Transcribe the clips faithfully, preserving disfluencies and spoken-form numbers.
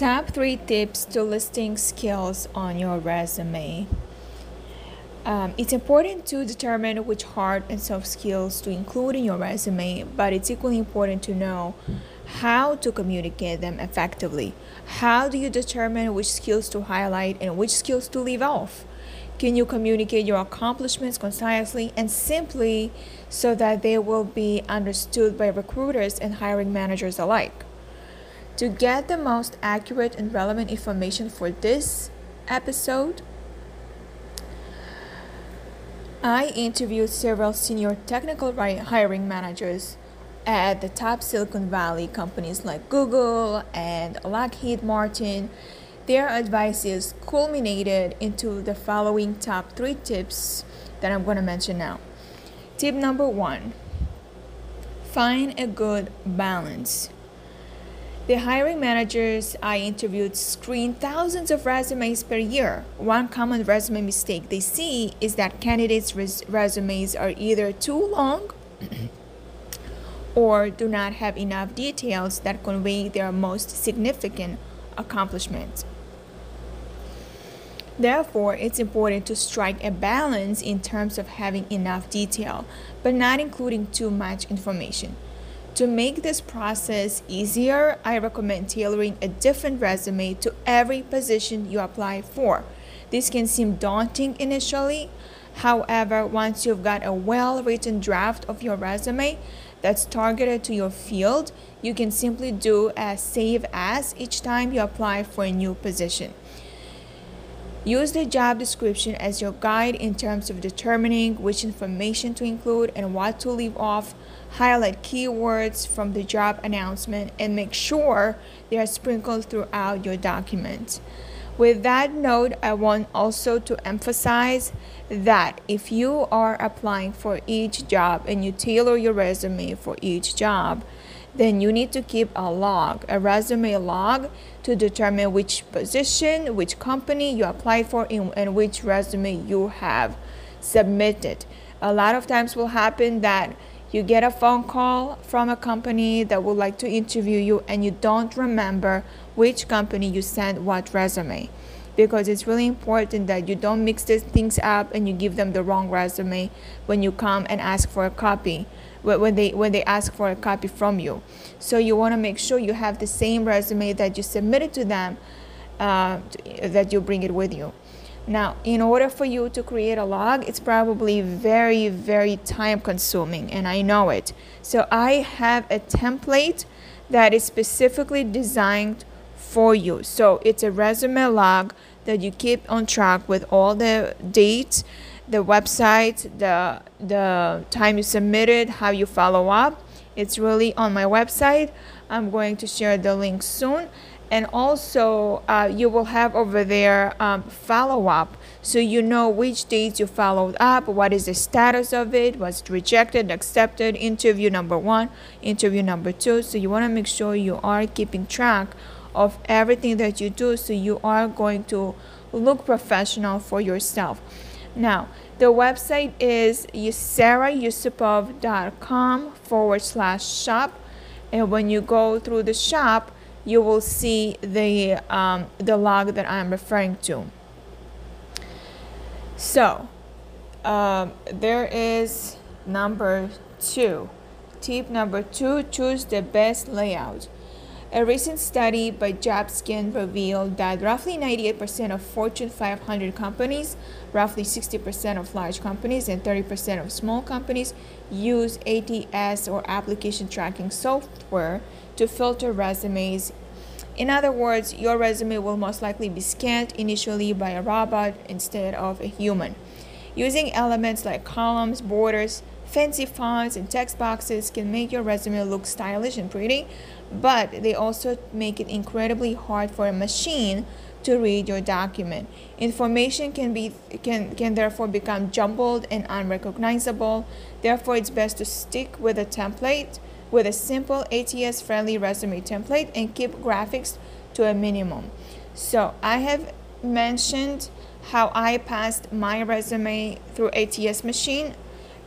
Top three tips to listing skills on your resume. Um, it's important to determine which hard and soft skills to include in your resume, but it's equally important to know how to communicate them effectively. How do you determine which skills to highlight and which skills to leave off? Can you communicate your accomplishments concisely and simply so that they will be understood by recruiters and hiring managers alike? To get the most accurate and relevant information for this episode, I interviewed several senior technical hiring managers at the top Silicon Valley companies like Google and Lockheed Martin. Their advices culminated into the following top three tips that I'm going to mention now. Tip number one, find a good balance. The hiring managers I interviewed screen thousands of resumes per year. One common resume mistake they see is that candidates' res- resumes are either too long or do not have enough details that convey their most significant accomplishments. Therefore, it's important to strike a balance in terms of having enough detail, but not including too much information. To make this process easier, I recommend tailoring a different resume to every position you apply for. This can seem daunting initially. However, once you've got a well-written draft of your resume that's targeted to your field, you can simply do a save as each time you apply for a new position. Use the job description as your guide in terms of determining which information to include and what to leave off. Highlight keywords from the job announcement and make sure they are sprinkled throughout your document. With that note, I want also to emphasize that if you are applying for each job and you tailor your resume for each job, then you need to keep a log, a resume log, to determine which position, which company you applied for, and which resume you have submitted. A lot of times will happen that you get a phone call from a company that would like to interview you and you don't remember which company you sent what resume, because it's really important that you don't mix these things up and you give them the wrong resume when you come and ask for a copy, when they when they ask for a copy from you. So you want to make sure you have the same resume that you submitted to them, uh, that you bring it with you. Now, in order for you to create a log, it's probably very, very time consuming, and I know it. So I have a template that is specifically designed for you. So it's a resume log that you keep on track with all the dates, the website, the the time you submitted, how you follow up. It's really on my website. I'm going to share the link soon. And also, uh, you will have over there um, follow-up, so you know which dates you followed up, what is the status of it, was it rejected, accepted, interview number one, interview number two. So you want to make sure you are keeping track of everything that you do, so you are going to look professional for yourself. Now, the website is sarahusupov.com forward slash shop. And when you go through the shop, you will see the um, the log that I'm referring to. So, um, there is number two. Tip number two, choose the best layout. A recent study by JobScan revealed that roughly ninety-eight percent of Fortune five hundred companies, roughly sixty percent of large companies, and thirty percent of small companies use A T S or application tracking software to filter resumes. In other words, your resume will most likely be scanned initially by a robot instead of a human. Using elements like columns, borders, fancy fonts, and text boxes can make your resume look stylish and pretty, but they also make it incredibly hard for a machine to read your document. Information can be can can therefore become jumbled and unrecognizable. Therefore, it's best to stick with a template, with a simple A T S-friendly resume template, and keep graphics to a minimum. So I have mentioned how I passed my resume through A T S machine,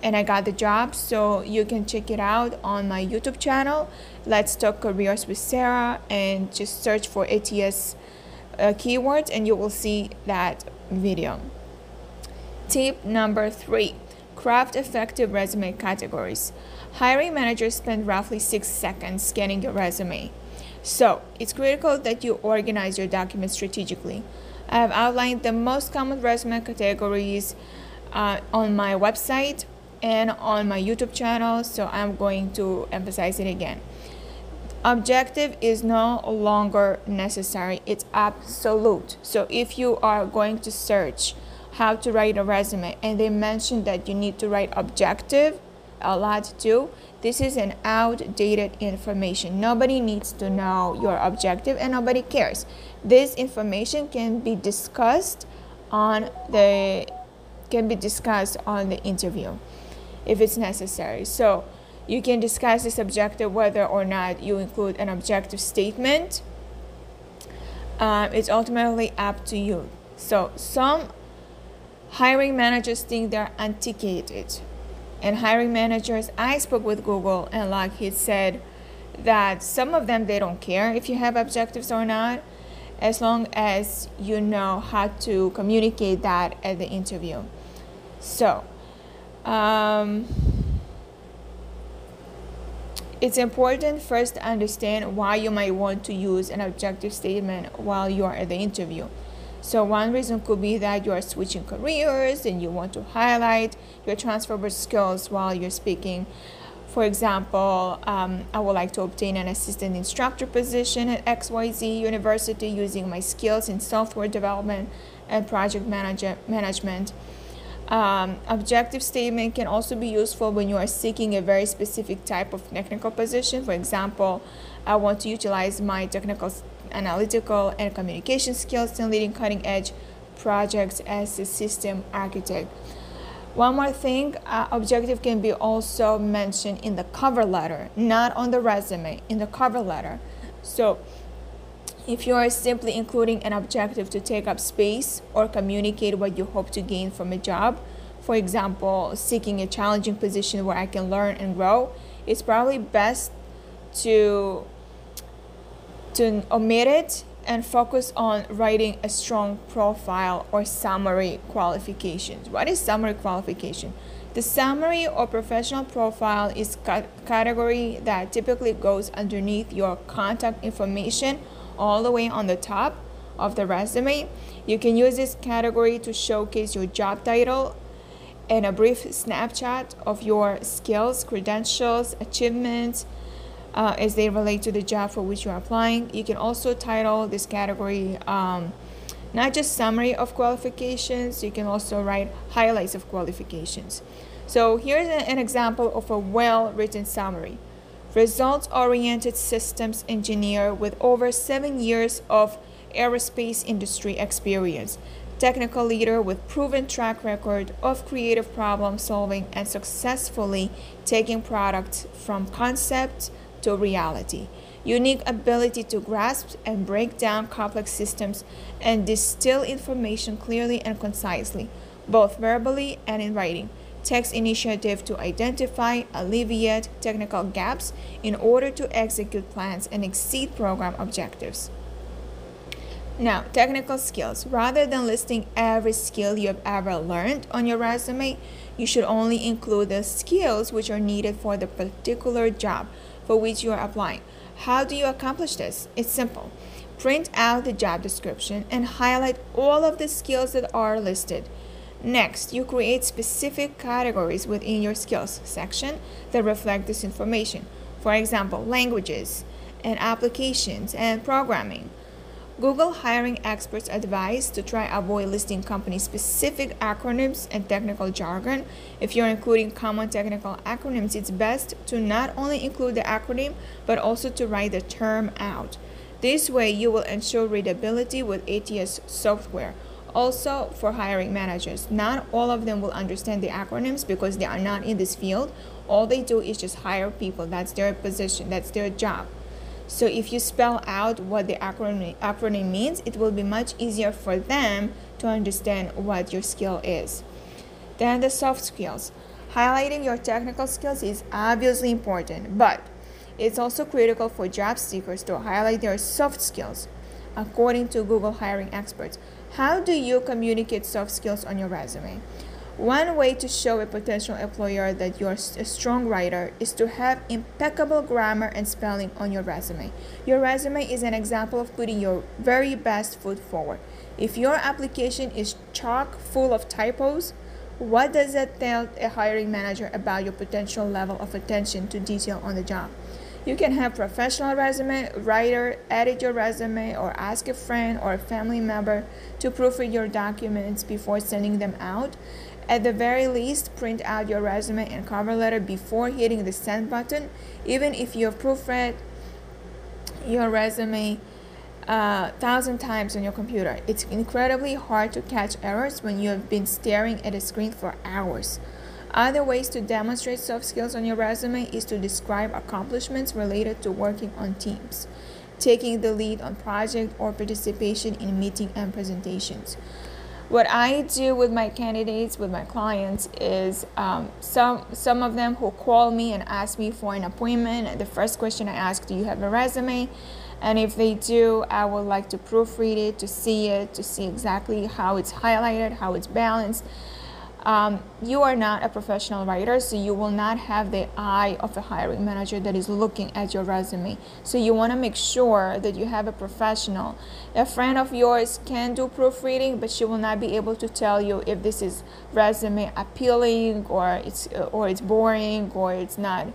and I got the job. So you can check it out on my YouTube channel, Let's Talk Careers with Sarah, and just search for A T S uh, keywords and you will see that video. Tip number three, craft effective resume categories. Hiring managers spend roughly six seconds scanning your resume. So it's critical that you organize your document strategically. I have outlined the most common resume categories uh, on my website and on my YouTube channel, so I'm going to emphasize it again. Objective is no longer necessary, it's absolute. So if you are going to search how to write a resume and they mention that you need to write objective a lot too, this is an outdated information. Nobody needs to know your objective and nobody cares. This information can be discussed on the can be discussed on the interview if it's necessary. So you can discuss this objective whether or not you include an objective statement. Um, it's ultimately up to you. So some hiring managers think they're antiquated. And hiring managers, I spoke with Google and Lockheed said that some of them, they don't care if you have objectives or not, as long as you know how to communicate that at the interview. So, um, it's important first to understand why you might want to use an objective statement while you are at the interview. So one reason could be that you are switching careers and you want to highlight your transferable skills while you're speaking. For example, um, I would like to obtain an assistant instructor position at X Y Z University using my skills in software development and project manager, management. Um, objective statement can also be useful when you are seeking a very specific type of technical position. For example, I want to utilize my technical, analytical, and communication skills in leading cutting-edge projects as a system architect. One more thing, uh, objective can be also mentioned in the cover letter, not on the resume, in the cover letter. So if you are simply including an objective to take up space or communicate what you hope to gain from a job, for example, seeking a challenging position where I can learn and grow, it's probably best to, to omit it and focus on writing a strong profile or summary qualifications. What is summary qualification? The summary or professional profile is a category that typically goes underneath your contact information all the way on the top of the resume. You can use this category to showcase your job title and a brief snapshot of your skills, credentials, achievements uh, as they relate to the job for which you're applying. You can also title this category um, not just summary of qualifications, you can also write highlights of qualifications. So here's an example of a well-written summary. Results-oriented systems engineer with over seven years of aerospace industry experience. Technical leader with proven track record of creative problem solving and successfully taking products from concept to reality. Unique ability to grasp and break down complex systems and distill information clearly and concisely, both verbally and in writing. Takes initiative to identify, alleviate technical gaps in order to execute plans and exceed program objectives. Now, technical skills. Rather than listing every skill you have ever learned on your resume, you should only include the skills which are needed for the particular job for which you are applying. How do you accomplish this? It's simple. Print out the job description and highlight all of the skills that are listed. Next, you create specific categories within your skills section that reflect this information. For example, languages and applications and programming. Google hiring experts advise to try avoid listing company-specific acronyms and technical jargon. If you're including common technical acronyms, it's best to not only include the acronym, but also to write the term out. This way, you will ensure readability with A T S software. Also, for hiring managers, not all of them will understand the acronyms because they are not in this field. All they do is just hire people. That's their position. That's their job. So if you spell out what the acronym, acronym means, it will be much easier for them to understand what your skill is. Then the soft skills. Highlighting your technical skills is obviously important, but it's also critical for job seekers to highlight their soft skills. According to Google hiring experts, how do you communicate soft skills on your resume? One way to show a potential employer that you're a strong writer is to have impeccable grammar and spelling on your resume. Your resume is an example of putting your very best foot forward. If your application is chock full of typos, what does that tell a hiring manager about your potential level of attention to detail on the job? You can have professional resume writer edit your resume, or ask a friend or a family member to proofread your documents before sending them out. At the very least, print out your resume and cover letter before hitting the send button. Even if you've proofread your resume a uh, thousand times on your computer, it's incredibly hard to catch errors when you have been staring at a screen for hours. Other ways to demonstrate soft skills on your resume is to describe accomplishments related to working on teams, taking the lead on project, or participation in meeting and presentations. What I do with my candidates, with my clients, is um, some some of them who call me and ask me for an appointment, the first question I ask, do you have a resume? And if they do, I would like to proofread it, to see it, to see exactly how it's highlighted, how it's balanced. Um, you are not a professional writer, so you will not have the eye of a hiring manager that is looking at your resume. So you want to make sure that you have a professional. A friend of yours can do proofreading, but she will not be able to tell you if this is resume appealing, or it's or it's boring, or it's not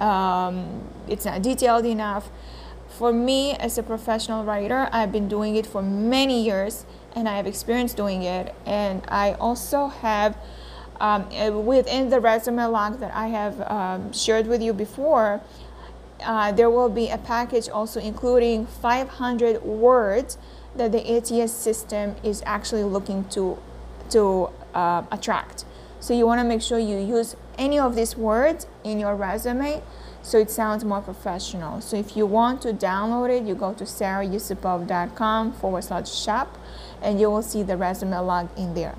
um, it's not detailed enough. For me, as a professional writer, I've been doing it for many years, and I have experience doing it. And I also have, um, within the resume log that I have um, shared with you before, uh, there will be a package also including five hundred words that the A T S system is actually looking to, to uh, attract. So you want to make sure you use any of these words in your resume so it sounds more professional. So if you want to download it, you go to sarayusupov.com forward slash shop, and you will see the resume log in there.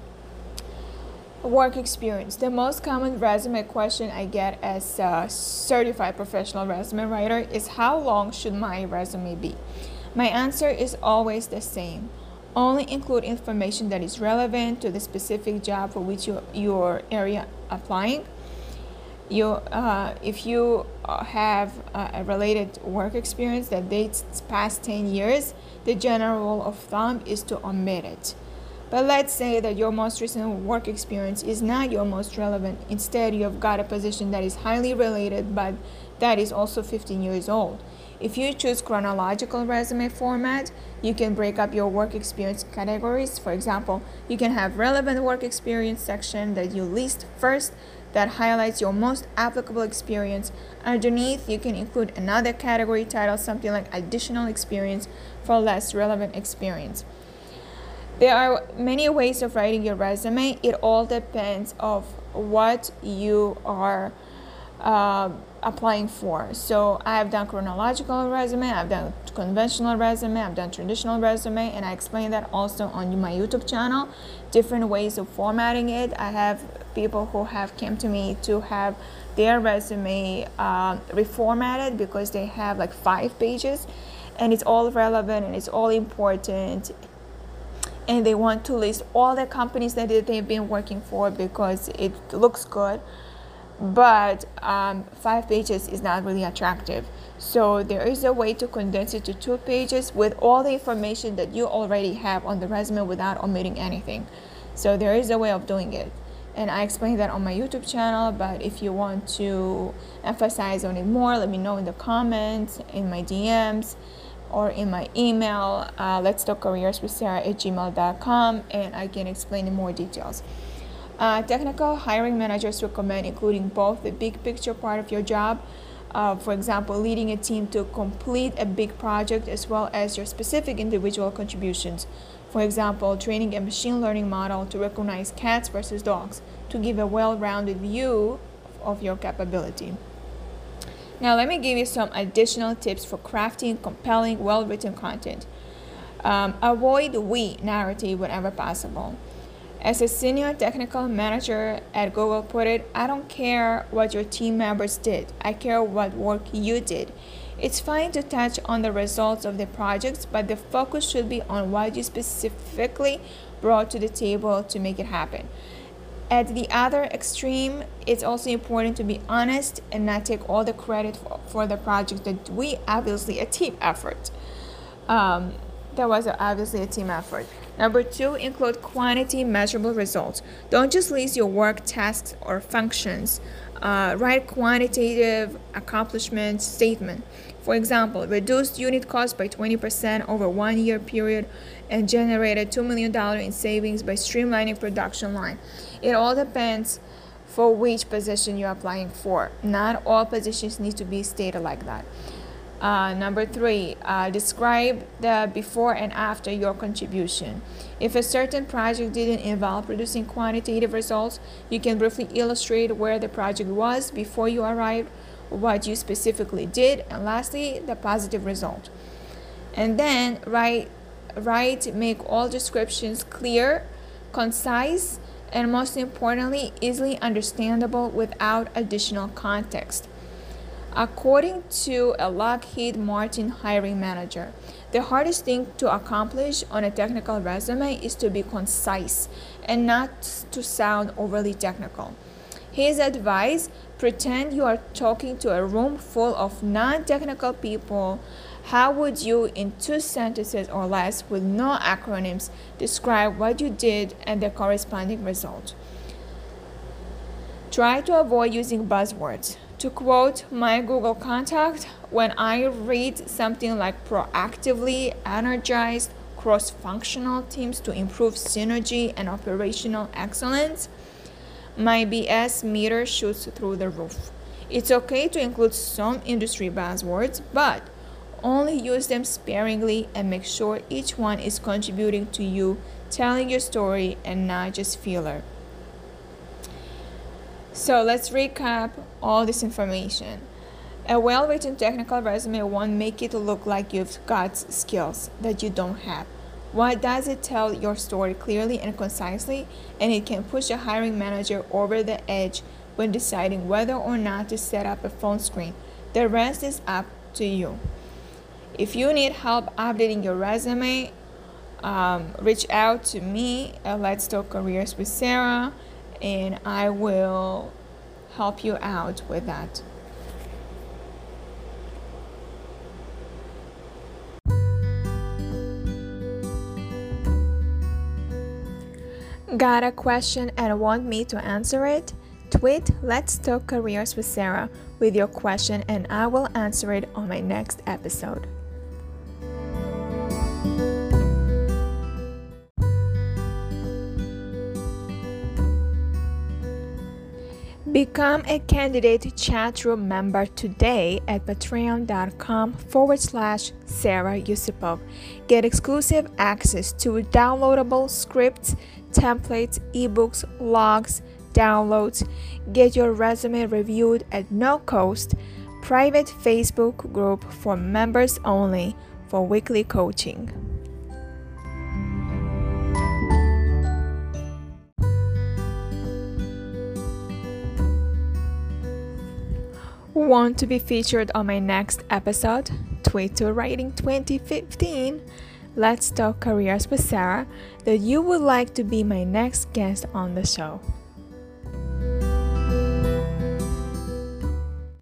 Work experience. The most common resume question I get as a certified professional resume writer is, how long should my resume be? My answer is always the same. Only include information that is relevant to the specific job for which you, your area applying. You, uh, if you have a related work experience that dates past ten years, the general rule of thumb is to omit it. But let's say that your most recent work experience is not your most relevant. Instead, you have got a position that is highly related, but that is also fifteen years old. If you choose chronological resume format, you can break up your work experience categories. For example, you can have relevant work experience section that you list first, that highlights your most applicable experience. Underneath, you can include another category titled something like additional experience for less relevant experience. There are many ways of writing your resume. It all depends on what you are uh, applying for. So I have done chronological resume, I've done conventional resume, I've done traditional resume, and I explain that also on my YouTube channel, different ways of formatting it. I have people who have came to me to have their resume uh, reformatted because they have like five pages, and it's all relevant and it's all important, and they want to list all the companies that they've been working for because it looks good. But um, five pages is not really attractive. So there is a way to condense it to two pages with all the information that you already have on the resume without omitting anything. So there is a way of doing it. And I explained that on my YouTube channel, but if you want to emphasize on it more, let me know in the comments, in my D Ms, or in my email, uh, let's talk careers with Sarah at gmail dot com, and I can explain in more details. Uh, technical hiring managers recommend including both the big picture part of your job, uh, for example, leading a team to complete a big project, as well as your specific individual contributions. For example, training a machine learning model to recognize cats versus dogs to give a well-rounded view of your capability. Now, let me give you some additional tips for crafting compelling, well-written content. Um, avoid we narrative whenever possible. As a senior technical manager at Google put it, I don't care what your team members did. I care what work you did. It's fine to touch on the results of the projects, but the focus should be on what you specifically brought to the table to make it happen. At the other extreme, it's also important to be honest and not take all the credit for, for the project that we obviously a team effort. Um, that was obviously a team effort. Number two, include quantity measurable results. Don't just list your work, tasks, or functions. Uh, write quantitative accomplishment statement. For example, reduced unit cost by twenty percent over one year period and generated two million dollars in savings by streamlining production line. It all depends for which position you're applying for. Not all positions need to be stated like that. Uh, number three, uh, describe the before and after your contribution. If a certain project didn't involve producing quantitative results, you can briefly illustrate where the project was before you arrived, what you specifically did, and lastly, the positive result. And then write, write, make all descriptions clear, concise, and most importantly, easily understandable without additional context. According to a Lockheed Martin hiring manager, the hardest thing to accomplish on a technical resume is to be concise and not to sound overly technical. His advice, pretend you are talking to a room full of non-technical people. How would you, in two sentences or less, with no acronyms, describe what you did and the corresponding result? Try to avoid using buzzwords. To quote my Google contact, when I read something like proactively energized cross-functional teams to improve synergy and operational excellence, my B S meter shoots through the roof. It's okay to include some industry buzzwords, but only use them sparingly and make sure each one is contributing to you telling your story and not just filler. So let's recap all this information. A well-written technical resume won't make it look like you've got skills that you don't have. Why does it tell your story clearly and concisely, and it can push a hiring manager over the edge when deciding whether or not to set up a phone screen. The rest is up to you. If you need help updating your resume, um, reach out to me at Let's Talk Careers with Sarah, and I will help you out with that. Got a question and want me to answer it? Tweet Let's Talk Careers with Sarah with your question and I will answer it on my next episode. Become a candidate chat room member today at patreon.com forward slash Sarah Yusupov. Get exclusive access to downloadable scripts, templates, ebooks, logs, downloads. Get your resume reviewed at no cost. Private Facebook group for members only for weekly coaching. Want to be featured on my next episode? Tweet to Writing twenty fifteen. Let's Talk Careers with Sarah that you would like to be my next guest on the show.